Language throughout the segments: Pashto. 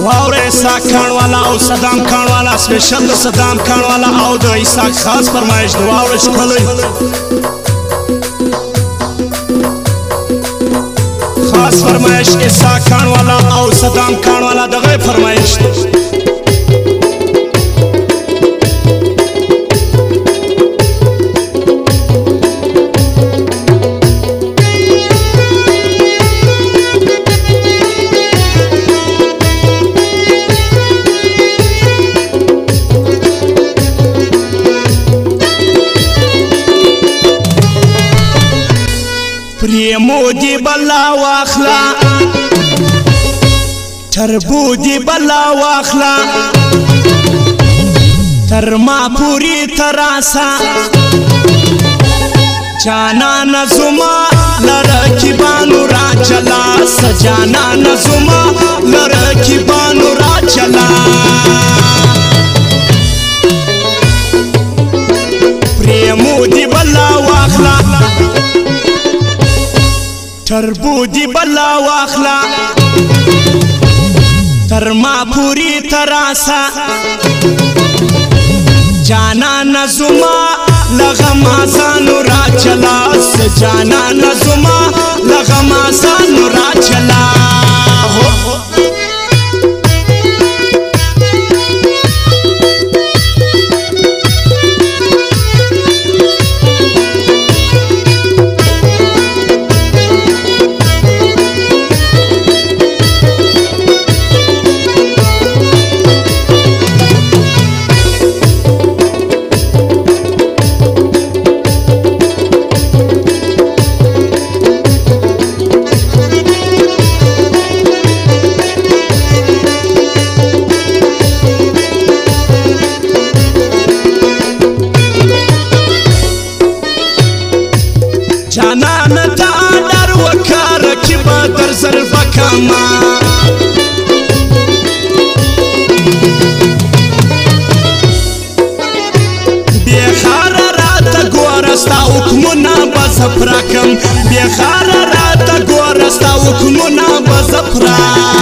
واوره اسحاق خان والا او صدام خان والا سپیشل صدام خان والا او د اسحاق خاص فرمایش د واوره شکلې خاص فرمایش اسحاق خان والا او صدام خان والا دغه فرمایش پریمو دی بلا واخلا تربو دی بلا واخلا تر ما پوری تراسا جانا نزما لرکی بانو را چلا سجانا نزما لرکی بانو را چلا پریمو دی بلا واخلا تربو دی بلا واخلا تر ما پوری تراسا جانا نزما لغمازانو را چلا سجانا نزما لغمازانو را چلا جانان تا در وکار کی بدر زل بکما بیخار رات گورستا حکمنا بزفراکم بیخار رات گورستا حکمنا بزفرا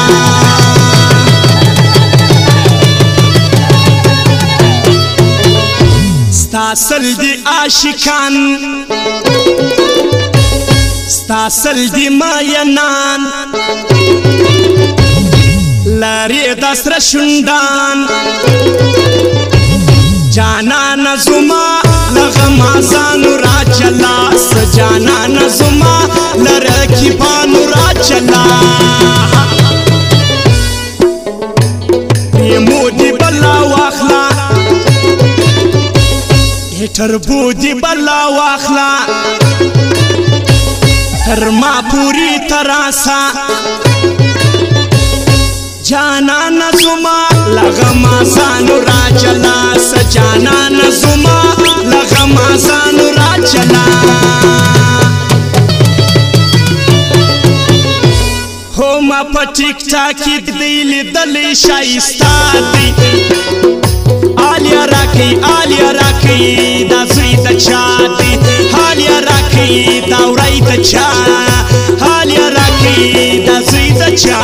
ستاسل دی عاشقان ستاسل دی ماینان لاری دسر شندان جانان زما لغمازانو را چلا سجانان زما لرکیبانو را چلا پریمو دی بلا واخلا تربو دی بلا واخلا تر ما پوری تراسا جانا نزما لغمازانو را چلا سجانا نزما لغمازانو را چلا ہو ما پا ٹک ٹاکی دیلی دلی شایستا دی آلیا راکی دا زوی دا چا دی آلیا راکی دا ورائی دا چا آلیا راکی دا زوی دا چا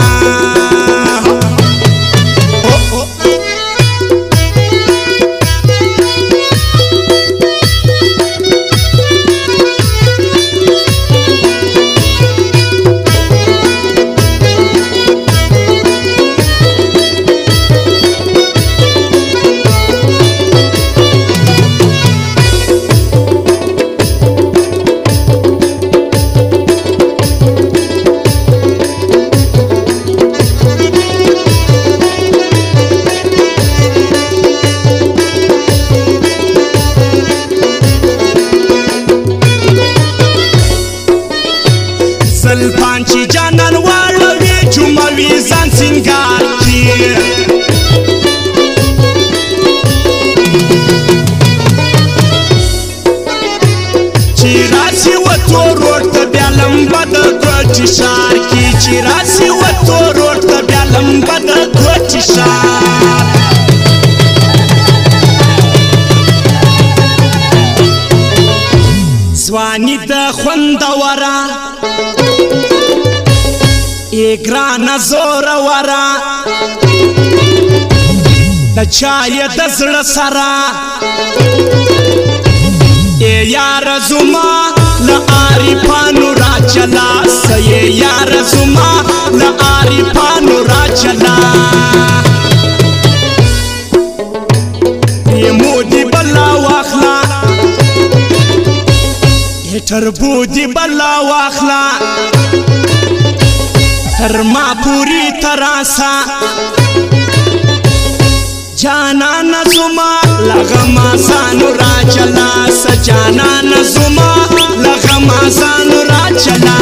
پانچی جانان واړوي چوموي ځان سینګار کی چې راسي وته روډ ته بیا لمبه د کوټي شار کی چې راسي وته روډ ته بیا لمبه د کوټي شار ځواني د خوندوره ای گران زور ورا د چای د زړه سره ای یار زما له عارفانو را چلا ای یار زما له عارفانو را چلا ای مودي بلا واخلا ای تربودي بلا واخلا تر ما پوری تراسا جانان زما لغما سانو را چلا سجانان زما لغما سانو را چلا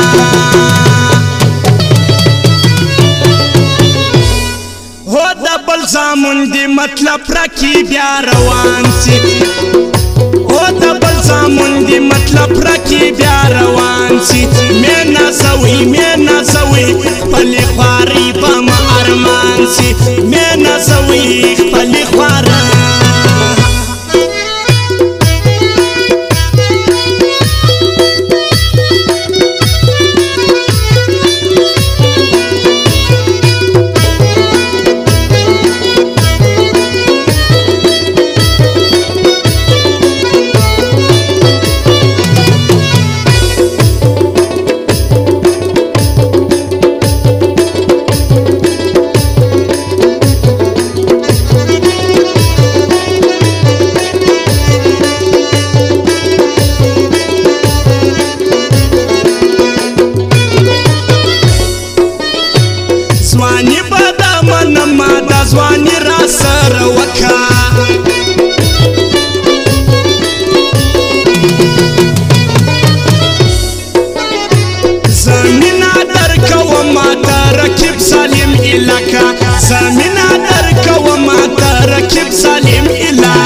هو د بل زامن دی مطلب رکی بیا روان سی هو د بل زامن دی مطلب رکی بیا روان سی مینا زوی پلی خواری بم ارمان سی مینا زوی پلی خوارا زوانی بدا منما دا زوانی را سر وکا زمینا درکا و ما ترکب سالم الکا زمینا درکا و ما ترکب سالم الکا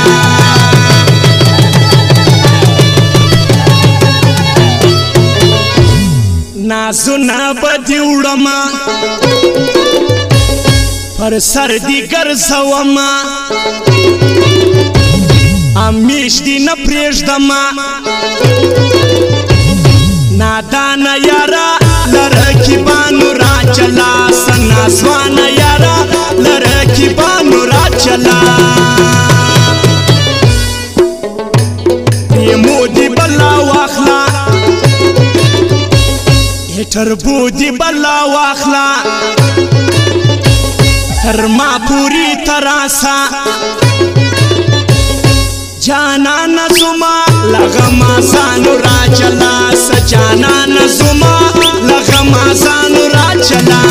نازونا بدی وړما پر سر دی ګرځوما امیش دی نه پرېږدما نادان یارا لرکیبانو را چلا سناسوان یارا لرکیبانو را چلا یمودی بلا واخلا تربودی بلا واخلا تر ما پوری تراسا جانان زما لغما سانو را چلا سجانان زما لغما سانو را چلا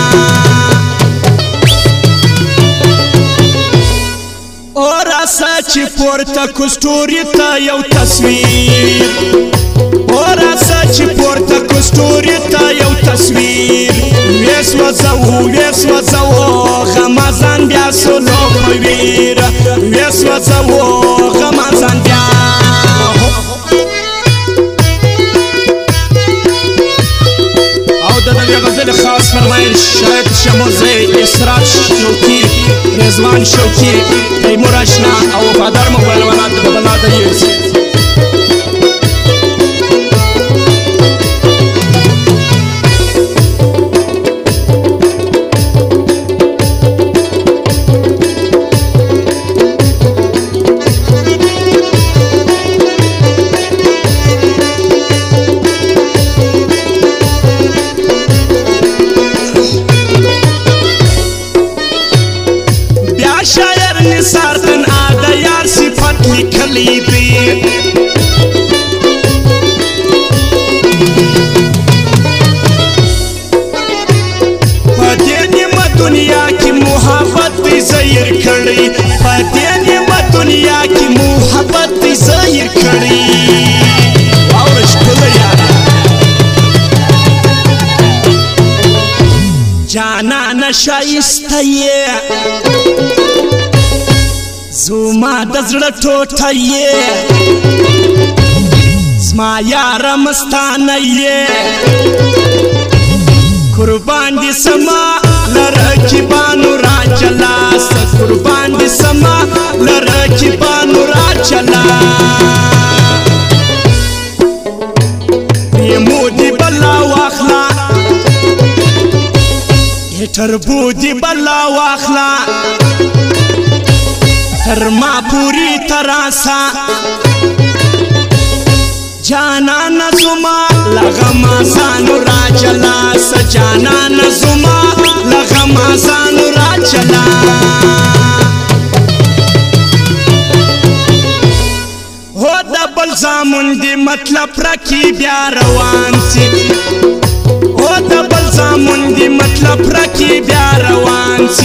اور سچ پورتا کستوری تا یو تصویر اور سچ پورتا کستوری تا یو تصویر ویس وزو غمازان بیا سولو پویر ویس وزو غمازان بیا او د دې غزل خاص فرمایل شاید شموزه اسرات شوکی رضوان شوکی تیمور اشنا او وفادار موبایل ولادت د بلاد یوس سارتن آده یار صفت لکلی دی پدی نیمه دنیا کی محبت دی زیر کڑی پدی نیمه دنیا کی محبت دی زیر کڑی واورش کل یارا جانا نشایسته زما د زړه ټوټه یې زما یاره مستانه یې قربان دي سما لرکیبانو را چلا قربان دي سما لرکیبانو را چلا یمودي بلا واخلا چټربو دی بلا واخلا تر ما پوری تراسا جانا نزما لغما سانو راجلا سجانا نزما لغما سانو راجلا هو د بل زامن دی مطلب رکی بیا روان سی هو د بل زامن دی مطلب رکی بیا روان سی